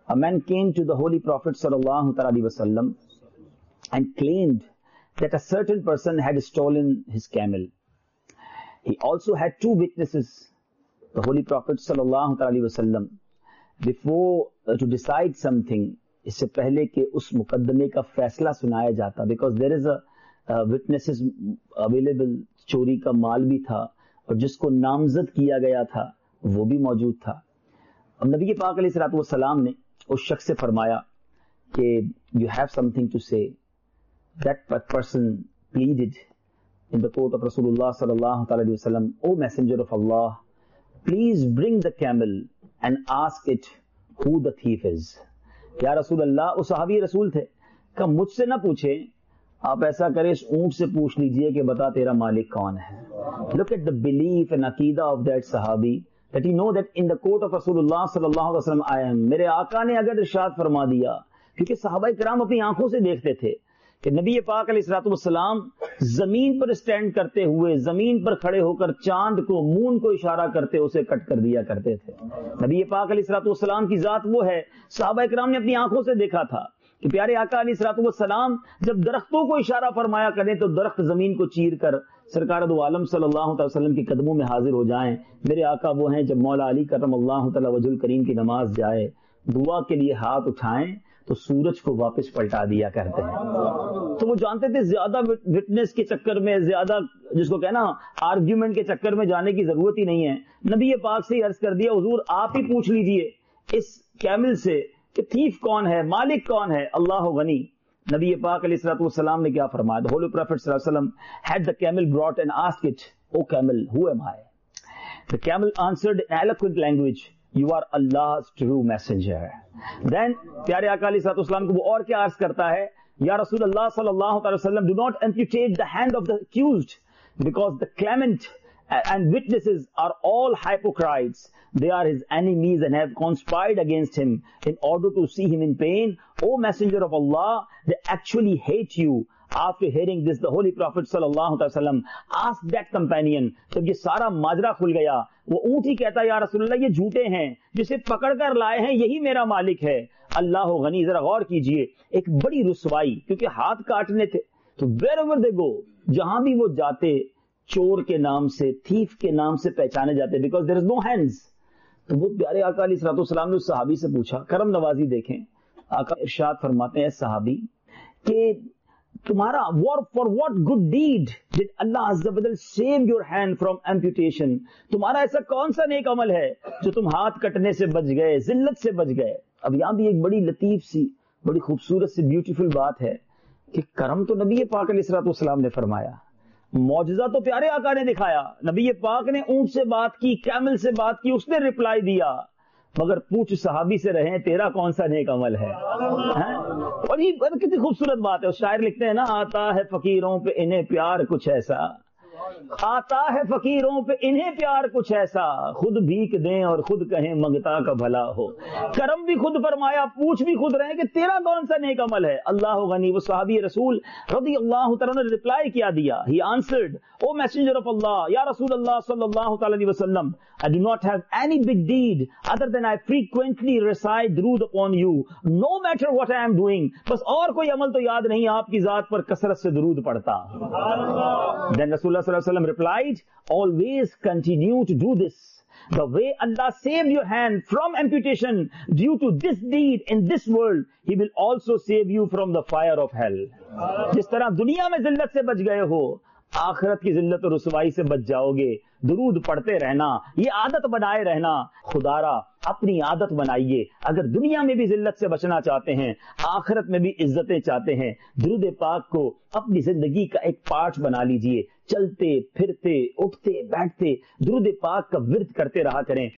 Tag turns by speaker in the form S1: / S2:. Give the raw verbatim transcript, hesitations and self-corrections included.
S1: A man came to the Holy Prophet sallallahu alaihi wasallam and claimed that a certain person had stolen his camel. He also had two witnesses. The Holy Prophet sallallahu alaihi wasallam, before uh, to decide something, इससे पहले कि उस मुकदमे का फैसला सुनाया जाता, because there is a uh, witnesses available, चोरी का माल भी था और जिसको नामजद किया गया था वो भी मौजूद था. अब नबी पाक अलैहिस्सलातु वस्सलाम ने उस शख्स से फरमाया कि you have something to say. That person pleaded in the court of Rasulullah sallallahu alaihi wasallam, O Messenger of Allah, please bring the camel and ask it who the thief is. या रसूल अल्लाह, उस सहाबी रसूल थे, कहा मुझसे ना पूछे, आप ऐसा करें इस ऊंट से पूछ लीजिए कि बता तेरा मालिक कौन है. Look at the belief and aqida of that sahabi, that he know that in the court of Rasulullah sallallahu alaihi wasallam I am. मेरे आका ने अगर इरशाद फरमा दिया, क्योंकि सहाबा किराम अपनी आंखों से देखते थे कि नबी पाक अलैहिस्सलातु वस्सलाम जमीन पर स्टैंड करते हुए, जमीन पर खड़े होकर चांद को, मून को इशारा करते उसे कट कर दिया करते थे. नबी पाक अलैहिस्सलातु वस्सलाम की जात वो है, सहाबा किराम ने अपनी आंखों से देखा था कि प्यारे आका अलैहिस्सलातु वस्सलाम जब दरख्तों को इशारा फरमाया करें तो दरख्त जमीन को चीर कर सरकार दो आलम सल्लल्लाहु अलैहि वसल्लम के कदमों में हाजिर हो जाएं. मेरे आका वो हैं, जब मौला अली करमल्लाहु तआला वजहुल करीम की नमाज जाए, दुआ के लिए हाथ उठाएं तो सूरज को वापस पलटा दिया करते हैं. तो वो जानते थे ज्यादा विटनेस के चक्कर में, ज्यादा जिसको कहना आर्ग्यूमेंट के चक्कर में जाने की जरूरत ही नहीं है. नबी पाक से अर्ज कर दिया, हुजूर आप ही पूछ लीजिए इस कैमल से कि थीफ कौन है, मालिक कौन है, अल्लाह गनी. नबी पाक अलैहिस्सलातु वस्सलाम ने क्या फरमाया? The Holy Prophet sallallahu alaihi wasallam had the camel brought and asked it, O camel, who am I? The camel answered in eloquent language, You are Allah's true messenger. Then प्यारे आका अलैहिस्सलातु वस्सलाम को वो और क्या अर्ज करता है? या रसूल अल्लाह सल्लल्लाहु अलैहि वसल्लम, do not amputate the hand of the accused, because the claimant and witnesses are all hypocrites. They are his enemies and have conspired against him in order to see him in pain. O Messenger of Allah, they actually hate you. After hearing this, the Holy Prophet sallallahu alaihi wasallam asked that companion. जब ये सारा माजरा खुल गया, वो ऊँट ही कहता है, या रसूलल्लाह ये झूठे हैं, जिसे पकड़ कर लाए हैं यही मेरा मालिक है. अल्लाह गनी, जरा गौर कीजिए, एक बड़ी रुसवाई, क्योंकि हाथ काटने थे. तो wherever they go, जहां भी वो जाते, चोर के नाम से, थीफ के नाम से पहचाने जाते, because there is no hands. तो वो प्यारे आका अलैहिस्सलातु वस्सलाम ने उस सहाबी से पूछा, करम नवाजी देखें, आका इरशाद फरमाते हैं सहाबी कि तुम्हारा war for what good deed did Allah Azza wa Jal save your hand from amputation? तुम्हारा ऐसा कौन सा नेक अमल है जो तुम हाथ कटने से बच गए, जिल्लत से बच गए? अब यहां भी एक बड़ी लतीफ सी, बड़ी खूबसूरत सी ब्यूटीफुल बात है कि करम तो नबी पाक अलैहिस्सलातु वस्सलाम ने फरमाया, मौजज़ा तो प्यारे आका ने दिखाया. नबी पाक ने ऊंट से बात की, कैमल से बात की, उसने रिप्लाई दिया, मगर पूछ सहाबी से रहे तेरा कौन सा नेक अमल है, है? और ये कितनी खूबसूरत बात है. उस शायर लिखते हैं ना, आता है फकीरों पे इन्हें प्यार कुछ ऐसा, आता है फकीरों पे इन्हें प्यार कुछ ऐसा, खुद भीख दें और खुद कहें मंगता का भला हो. करम भी खुद फरमाया, पूछ भी खुद रहे कि तेरा कौन सा नेक अमल है. अल्लाह गनी. वो सहाबी रसूल रज़ी अल्लाह तआला ने रिप्लाई किया दिया. ही आंसर्ड, ओ मैसेंजर ऑफ अल्लाह, या रसूल अल्लाह सल्लल्लाहु अलैहि वसल्लम, I do not have any big deed other than I frequently recite दुरूद upon you, no matter what I am doing. बस और कोई अमल तो याद नहीं, आपकी जात पर कसरत से दुरूद पढ़ता. Then Rasulullah sallallahu alaihi wasallam replied, always continue to do this. The way Allah saved your hand from amputation due to this deed in this world, He will also save you from the fire of hell. जिस तरह दुनिया में जिल्लत से बच गए हो, आखिरत की जिल्लत और रुसवाई से बच जाओगे. दुरूद पढ़ते रहना, ये आदत बनाए रहना. खुदारा अपनी आदत बनाइए. अगर दुनिया में भी जिल्लत से बचना चाहते हैं, आखिरत में भी इज्जतें चाहते हैं, दुरूद पाक को अपनी जिंदगी का एक पार्ट बना लीजिए. चलते फिरते, उठते बैठते दुरूद पाक का विर्द करते रहा करें.